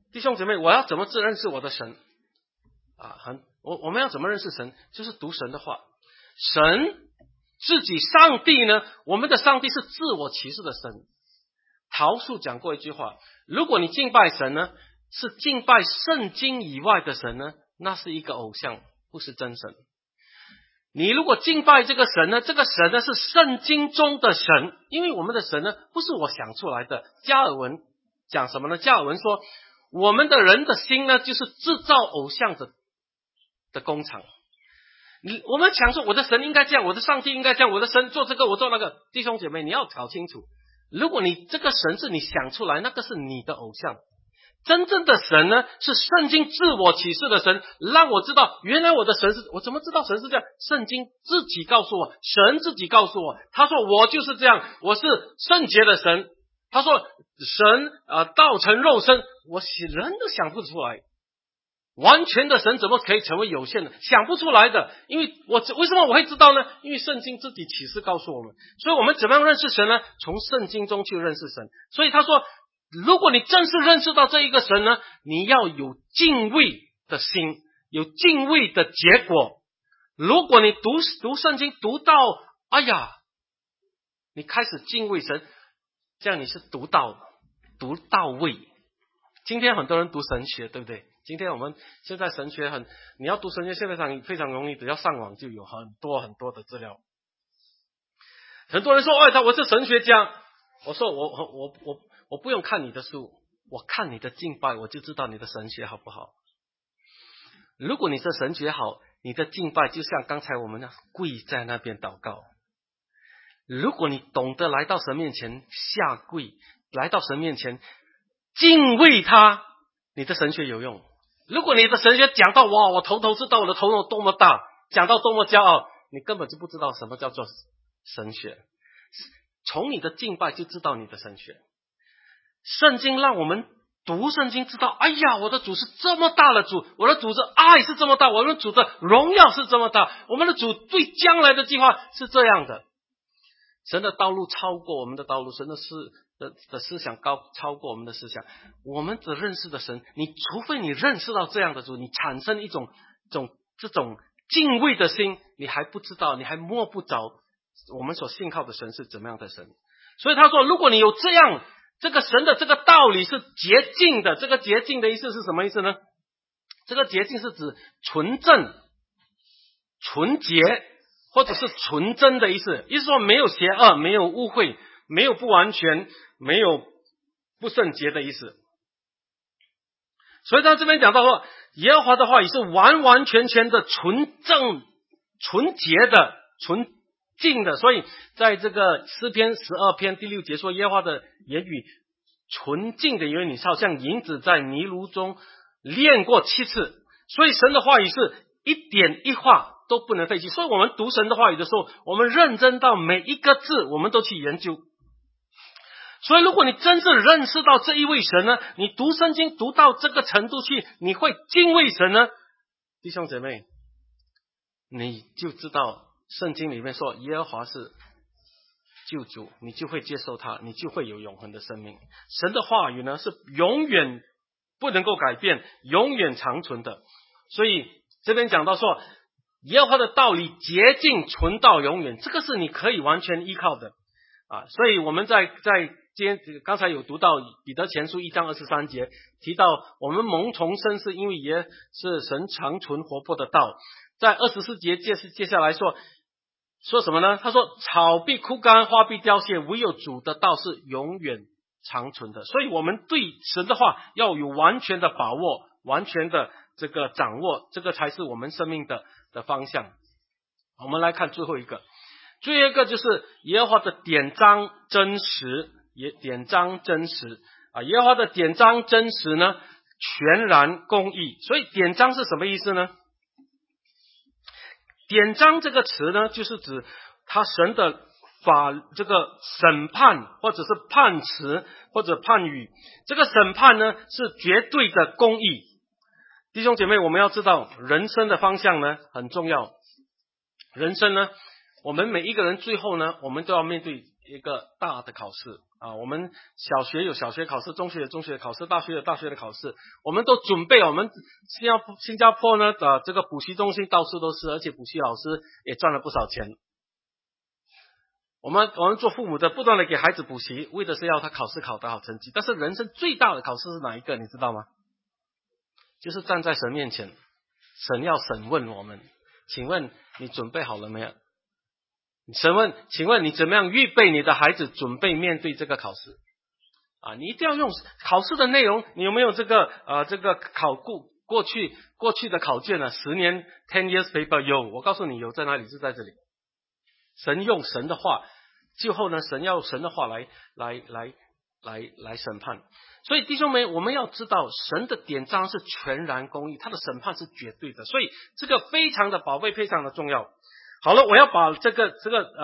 弟兄姐妹，我要怎么认识我的神啊？我们要怎么认识神？就是读神的话。神自己上帝呢，我们的上帝是自我启示的神。陶素讲过一句话，如果你敬拜神呢，是敬拜圣经以外的神呢，那是一个偶像，不是真神。你如果敬拜这个神呢，这个神呢是圣经中的神，因为我们的神呢不是我想出来的。加尔文讲什么呢？加尔文说，我们的人的心呢就是制造偶像的工厂。我们想说我的神应该这样，我的上帝应该这样，我的神做这个我做那个。弟兄姐妹，你要搞清楚，如果你这个神是你想出来，那个是你的偶像。真正的神呢是圣经自我启示的神，让我知道原来我的神是，我怎么知道神是这样？圣经自己告诉我，神自己告诉我，他说我就是这样，我是圣洁的神。他说神道成肉身，我人都想不出来，完全的神怎么可以成为有限的？想不出来的。因为为什么我会知道呢？因为圣经自己启示告诉我们。所以我们怎么样认识神呢？从圣经中去认识神。所以他说，如果你正式认识到这一个神呢，你要有敬畏的心，有敬畏的结果。如果你读圣经读到哎呀，你开始敬畏神，这样你是读到位。今天很多人读神学，对不对？今天我们现在神学你要读神学现在非常容易，只要上网就有很多很多的资料。很多人说我是神学家，我说我不用看你的书，我看你的敬拜，我就知道你的神学好不好。如果你的神学好，你的敬拜就像刚才我们跪在那边祷告。如果你懂得来到神面前下跪，来到神面前敬畏他，你的神学有用。如果你的神学讲到哇，我头知道我的头有多么大，讲到多么骄傲，你根本就不知道什么叫做神学。从你的敬拜就知道你的神学。圣经让我们读圣经知道，哎呀，我的主是这么大的主，我的主的爱是这么大，我们主的荣耀是这么大，我们的主对将来的计划是这样的。神的道路超过我们的道路，神的思想超过我们的思想。我们的认识的神，你除非你认识到这样的主，你产生一种这种敬畏的心，你还不知道，你还摸不着我们所信靠的神是怎么样的神。所以他说，如果你有这样这个神的这个道理是洁净的，这个洁净的意思是什么意思呢？这个洁净是指纯正、纯洁或者是纯真的意思，意思说没有邪恶，没有污秽，没有不完全，没有不圣洁的意思。所以他这边讲到说，耶和华的话语是完完全全的纯正、纯洁的、纯净的。所以在这个诗篇12篇第6节说，耶和华的言语纯净的言语，好像银子在泥炉中炼过7次。所以神的话语是一点一画都不能废弃。所以我们读神的话语的时候，我们认真到每一个字我们都去研究。所以如果你真正认识到这一位神呢，你读圣经读到这个程度去，你会敬畏神呢，弟兄姐妹，你就知道圣经里面说耶和华是救主，你就会接受他，你就会有永恒的生命。神的话语呢是永远不能够改变，永远长存的。所以这边讲到说，耶和华的道理洁净存到永远，这个是你可以完全依靠的啊。所以我们在今天刚才有读到彼得前书1章23节，提到我们蒙重生是因为也是神长存活泼的道。在24节接下来说什么呢？他说草必枯干，花必凋谢，唯有主的道是永远长存的。所以我们对神的话要有完全的把握，完全的这个掌握，这个才是我们生命的方向。我们来看最后一个就是耶和华的典章真实，典章真实啊，耶和华的典章真实呢，全然公义。所以典章是什么意思呢？典章这个词呢，就是指他神的法，这个审判或者是判词或者判语，这个审判呢是绝对的公义。弟兄姐妹，我们要知道人生的方向呢很重要。人生呢，我们每一个人最后呢，我们都要面对一个大的考试啊。我们小学有小学考试，中学有中学考试，大学有大学的考试。我们都准备，我们新加坡呢的这个补习中心到处都是，而且补习老师也赚了不少钱。我们做父母的不断的给孩子补习，为的是要他考试考得好成绩。但是人生最大的考试是哪一个？你知道吗？就是站在神面前，神要审问我们。请问你准备好了没有？神问，请问你怎么样预备你的孩子准备面对这个考试？啊，你一定要用考试的内容，你有没有这个过去的考卷呢？10年 10 years paper 有，我告诉你有在哪里，就在这里。神用神的话，最后呢，神要用神的话来审判。所以弟兄们，我们要知道神的典章是全然公义，他的审判是绝对的，所以这个非常的宝贝，非常的重要。好了，我要把这6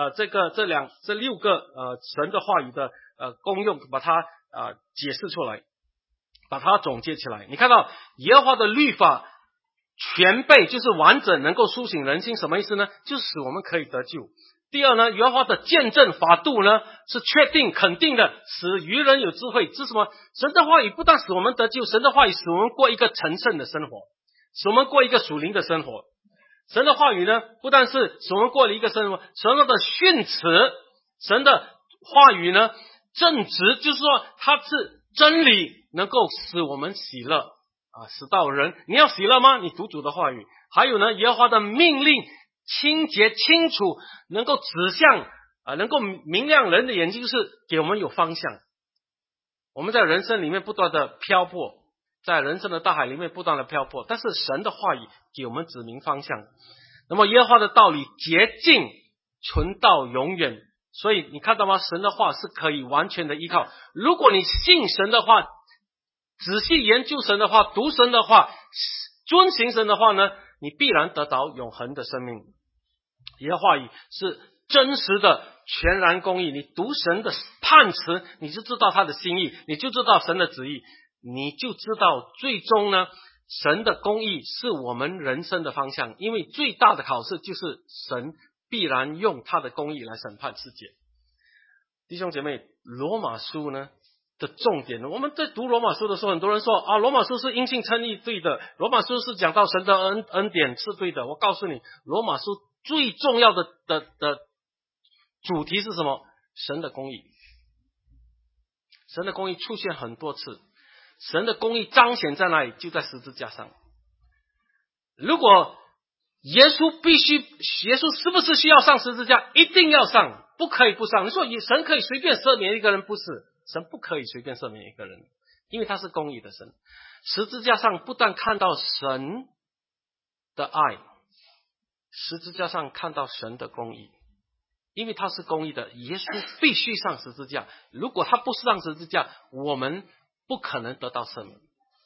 个神的话语的功用，把它解释出来，把它总结起来。你看到耶和华的律法全备，就是完整，能够苏醒人心，什么意思呢？就是使我们可以得救。第二呢，耶和华的见证法度呢是确定肯定的，使愚人有智慧。这是什么？神的话语不但使我们得救，神的话语使我们过一个成圣的生活，使我们过一个属灵的生活。神的话语呢，不但是使我们过了一个生活，神的训词，神的话语呢正直，就是说它是真理，能够使我们喜乐啊，使到人。你要喜乐吗？你读主的话语。还有呢，耶和华的命令清洁清楚，能够指向能够明亮人的眼睛，就是给我们有方向。我们在人生里面不断的漂泊，在人生的大海里面不断的漂泊，但是神的话语给我们指明方向。那么耶和华的道理洁净，存到永远。所以你看到吗？神的话是可以完全的依靠。如果你信神的话，仔细研究神的话，读神的话，遵行神的话呢，你必然得到永恒的生命。耶和华话语是真实的，全然公义。你读神的判词，你就知道他的心意，你就知道神的旨意，你就知道最终呢，神的公义是我们人生的方向。因为最大的考试就是神必然用他的公义来审判世界。弟兄姐妹，罗马书呢的重点，我们在读罗马书的时候，很多人说啊，罗马书是因信称义，对的。罗马书是讲到神的恩典，是对的。我告诉你，罗马书最重要的主题是什么？神的公义。神的公义出现很多次，神的公义彰显在哪里？就在十字架上。如果耶稣是不是需要上十字架？一定要上，不可以不上。你说神可以随便赦免一个人？不是，神不可以随便赦免一个人，因为他是公义的神。十字架上不但看到神的爱，十字架上看到神的公义。因为他是公义的，耶稣必须上十字架。如果他不上十字架，我们不可能得到赦免。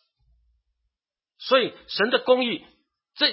所以神的公义，这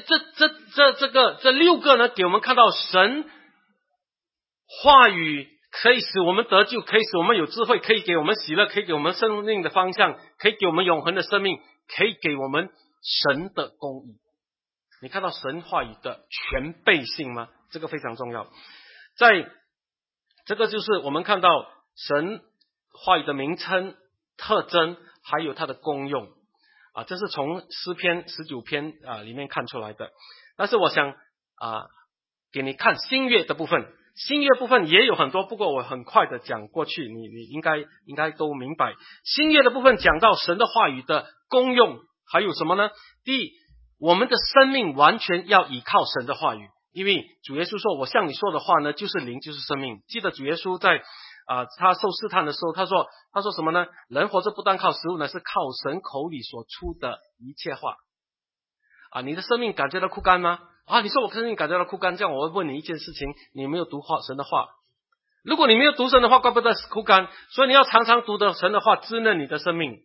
6个呢，给我们看到神话语可以使我们得救，可以使我们有智慧，可以给我们喜乐，可以给我们生命的方向，可以给我们永恒的生命，可以给我们神的公义。你看到神话语的全备性吗？这个非常重要。在这个就是我们看到神话语的名称、特征，还有它的功用啊，这是从诗篇19篇里面看出来的。但是我想给你看新约的部分，新约部分也有很多，不过我很快的讲过去，你应该都明白。新约的部分讲到神的话语的功用，还有什么呢？第一，我们的生命完全要依靠神的话语。因为主耶稣说，我向你说的话呢，就是灵，就是生命。记得主耶稣在他受试探的时候，他说什么呢？人活着不但靠食物呢，是靠神口里所出的一切话。你的生命感觉到枯干吗？你说我生命感觉到枯干，这样我会问你一件事情，你有没有读神的话？如果你没有读神的话，怪不得是枯干。所以你要常常读的神的话，滋润你的生命。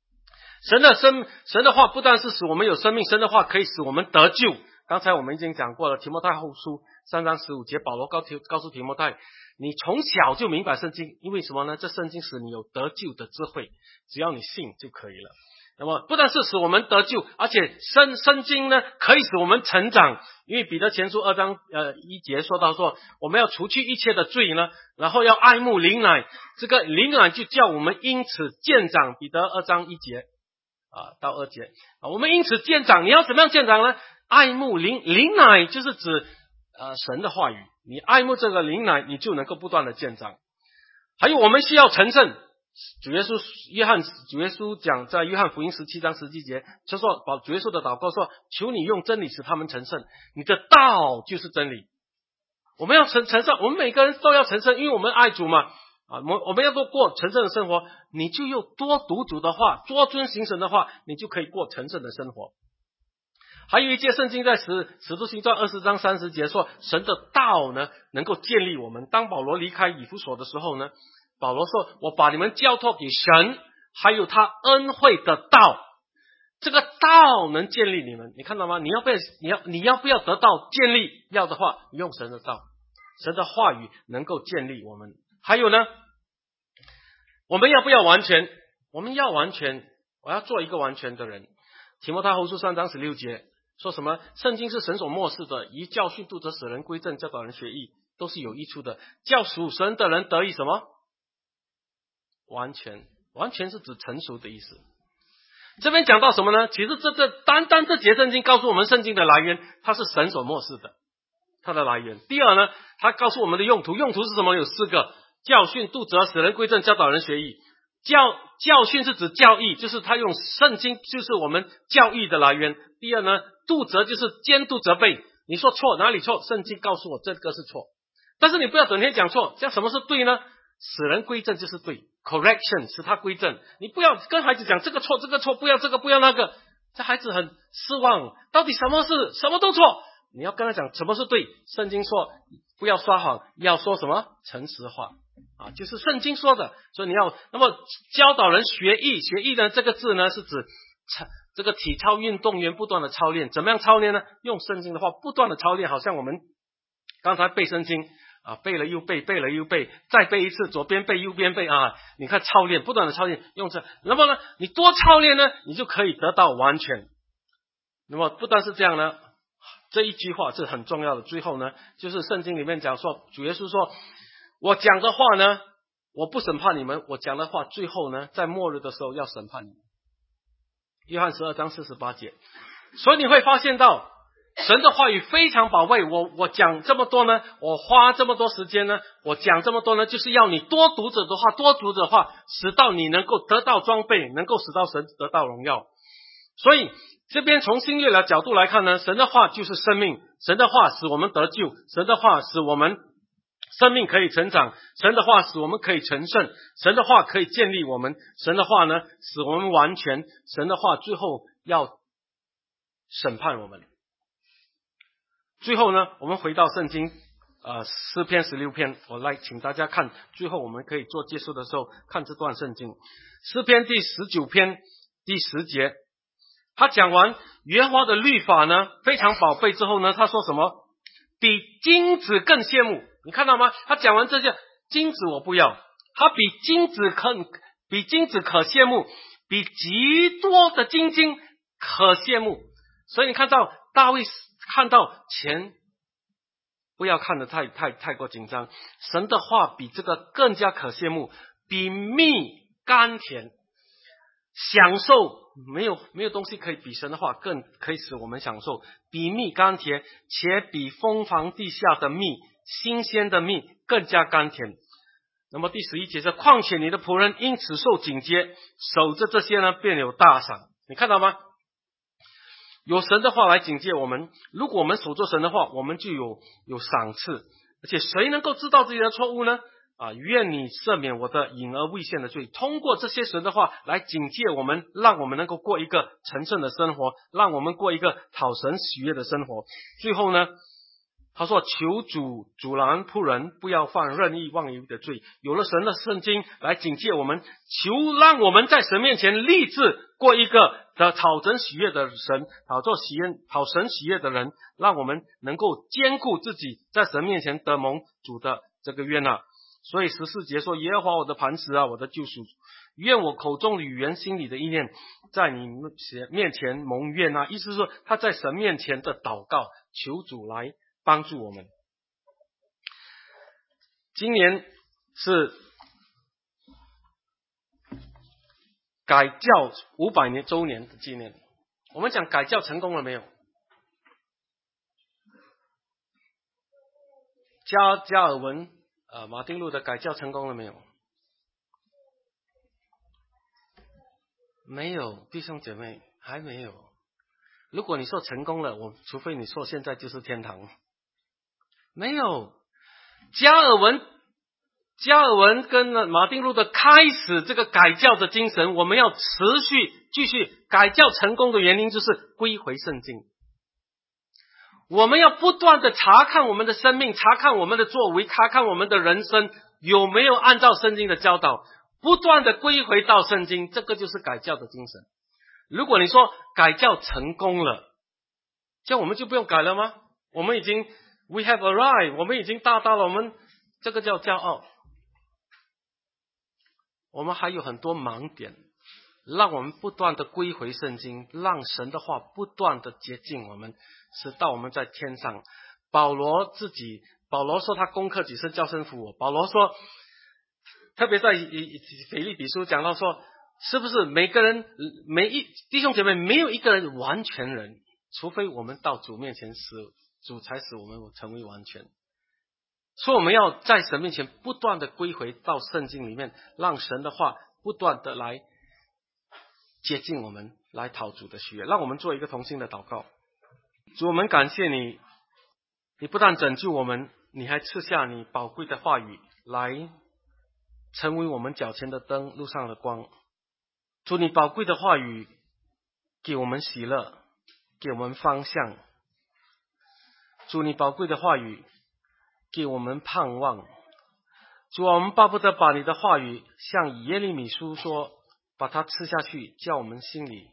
神的话不但是使我们有生命，神的话可以使我们得救。刚才我们已经讲过了，提摩太后书3章15节，保罗告诉提摩太，你从小就明白圣经，因为什么呢？这圣经使你有得救的智慧，只要你信就可以了。 那么不但是使我们得救，而且圣经呢可以使我们成长。因为彼得前书2章1节说到说，我们要除去一切的罪呢，然后要爱慕灵奶，这个灵奶就叫我们因此渐长。彼得2章1节到2节我们因此渐长。你要怎么样渐长呢？爱慕灵奶就是指神的话语，你爱慕这个灵奶，你就能够不断的渐长。还有我们需要成圣。主耶稣讲在约翰福音17章17节，就说主耶稣的祷告说，求你用真理使他们成圣，你的道就是真理。我们要成圣，我们每个人都要成圣，因为我们爱主嘛我们要多过成圣的生活，你就又多读主的话，多遵行神的话，你就可以过成圣的生活。还有一节圣经在使徒行传20章30节说，神的道呢能够建立我们。当保罗离开以弗所的时候呢，保罗说，我把你们交托给神，还有他恩惠的道，这个道能建立你们。你看到吗？你要不要得到建立？要的话，用神的道，神的话语能够建立我们。还有呢，我们要不要完全？我们要完全，我要做一个完全的人。提摩太后书3章16节说什么？圣经是神所默示的，以教训、督责、使人归正、教导人学义，都是有益处的，叫属神的人得以什么？完全是指成熟的意思。这边讲到什么呢？其实单这节圣经告诉我们圣经的来源，它是神所默示的，它的来源。第二呢，它告诉我们的用途是什么？有4个：教训、督责、使人归正、教导人学义。教训是指教义，就是他用圣经就是我们教义的来源。第二呢，督责就是监督责备，你说错哪里错，圣经告诉我这个是错，但是你不要整天讲错。这样什么是对呢？使人归正就是对， correction 使他归正。你不要跟孩子讲这个错，不要这个不要那个，这孩子很失望，到底什么都错。你要跟他讲什么是对。圣经说不要说谎，要说什么？诚实话就是圣经说的。所以你要那么教导人学艺呢，这个字呢是指这个体操运动员不断的操练。怎么样操练呢？用圣经的话不断的操练，好像我们刚才背圣经背了又背，背了又背，再背一次，左边背右边背你看操练，不断的操练，用这。那么呢，你多操练呢，你就可以得到完全。那么不但是这样呢，这一句话是很重要的。最后呢，就是圣经里面讲说，主耶稣说，我讲的话呢，我不审判你们，我讲的话最后呢，在末日的时候要审判你们。约翰12章48节。所以你会发现到神的话语非常宝贵。我讲这么多呢，我花这么多时间呢，我讲这么多呢，就是要你多读者的话，使到你能够得到装备，能够使到神得到荣耀。所以这边从新约的角度来看呢，神的话就是生命，神的话使我们得救，神的话使我们生命可以成长，神的话使我们可以成圣，神的话可以建立我们，神的话呢使我们完全，神的话最后要审判我们。最后呢，我们回到圣经诗篇16篇，我来请大家看，最后我们可以做结束的时候看这段圣经。诗篇第19篇第10节，他讲完耶和华的律法呢非常宝贝之后呢，他说什么？比金子更羡慕。你看到吗？他讲完这些，金子我不要，他比金子可羡慕，比极多的金金可羡慕。所以你看到大卫看到钱，不要看得太过紧张。神的话比这个更加可羡慕，比蜜甘甜。享受没有东西可以比神的话更可以使我们享受，比蜜甘甜，且比蜂房地下的蜜，新鲜的蜜更加甘甜。那么第11节是，况且你的仆人因此受警戒，守着这些呢便有大赏。你看到吗？有神的话来警戒我们，如果我们守着神的话，我们就有赏赐。而且谁能够知道自己的错误呢？愿你赦免我的隐而未现的罪。通过这些神的话来警戒我们，让我们能够过一个成圣的生活，让我们过一个讨神喜悦的生活。最后呢，他说求主阻拦仆人不要犯任意妄语的罪。有了神的圣经来警戒我们，求让我们在神面前立志过一个讨神喜悦的神，讨神喜悦的人，让我们能够兼顾自己在神面前得蒙主的这个悦纳。 所以14节说，耶和华我的磐石啊，我的救赎，愿我口中的语言心里的意念在你面前蒙悦啊。意思是说他在神面前的祷告，求主来帮助我们。今年是改教500年周年的纪念，我们讲改教成功了没有？加尔文马丁路的改教成功了没有？没有，弟兄姐妹，还没有。如果你说成功了，除非你说现在就是天堂。没有，加尔文跟马丁路德开始这个改教的精神，我们要持续继续改教成功的原因就是归回圣经。我们要不断的查看我们的生命，查看我们的作为，查看我们的人生有没有按照圣经的教导，不断的归回到圣经，这个就是改教的精神。如果你说改教成功了，这样我们就不用改了吗？我们已经 we have arrived， 我们已经达到了，我们这个叫骄傲。我们还有很多盲点，让我们不断的归回圣经，让神的话不断的接近我们，直到我们在天上。保罗说他攻克己身，叫身服我。保罗说，特别在腓立比书讲到说，是不是每个人弟兄姐妹没有一个人完全人，除非我们到主面前死，主才使我们成为完全。所以我们要在神面前不断的归回到圣经里面，让神的话不断的来接近我们，来讨主的喜悦。让我们做一个同心的祷告。主，我们感谢你，你不但拯救我们，你还赐下你宝贵的话语来成为我们脚前的灯，路上的光。主，你宝贵的话语给我们喜乐，给我们方向。主，你宝贵的话语给我们盼望。主，我们巴不得把你的话语像耶利米书说，把它吃下去，叫我们心里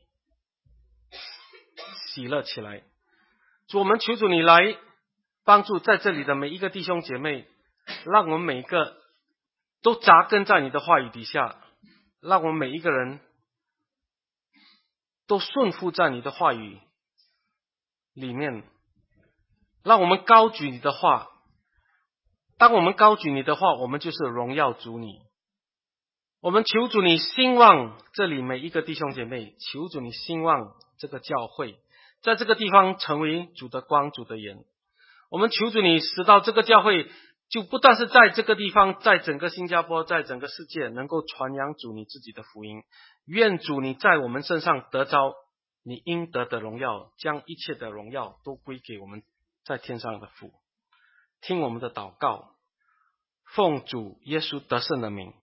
喜乐起来。主，我们求主你来帮助在这里的每一个弟兄姐妹，让我们每一个都扎根在你的话语底下，让我们每一个人都顺服在你的话语里面，让我们高举你的话。当我们高举你的话，我们就是荣耀主你。我们求主你兴旺这里每一个弟兄姐妹，求主你兴旺这个教会，在这个地方成为主的光，主的盐。我们求主你使到这个教会就不但是在这个地方，在整个新加坡，在整个世界能够传扬主你自己的福音。愿主你在我们身上得着你应得的荣耀，将一切的荣耀都归给我们在天上的父。听我们的祷告，奉主耶稣得胜的名。